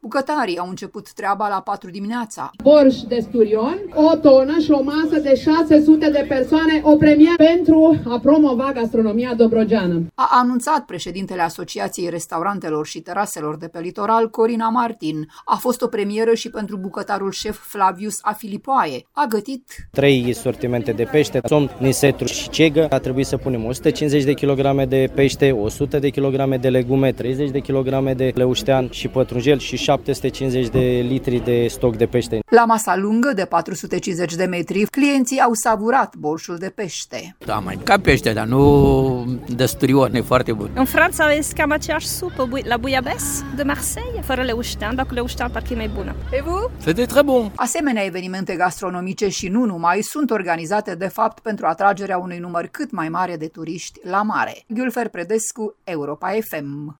Bucătarii au început treaba la 4 dimineața. Borș de sturion, o tonă și o masă de 600 de persoane, o premieră pentru a promova gastronomia dobrogeană. A anunțat președintele Asociației Restaurantelor și Teraselor de pe litoral, Corina Martin. A fost o premieră și pentru bucătarul șef Flavius Afilipoae. A gătit 3 sortimente de pește, somn, nisetru și cegă. A trebuit să punem 150 de kg de pește, 100 de kg de legume, 30 de kg de leuștean și pătrunjel și 750 de litri de stoc de pește. La masa lungă de 450 de metri, clienții au savurat borșul de pește. Da, mai ca pește, dar nu de sturion, e foarte bun. În Franța aveți cam aceeași supă, la bouillabaisse de Marseille, fără leuștean, dacă leuștean parcă e mai bună. Et vous? C'était très bon. Asemenea evenimente gastronomice și nu numai sunt organizate de fapt pentru atragerea unui număr cât mai mare de turiști la mare. Gülfer Predescu, Europa FM.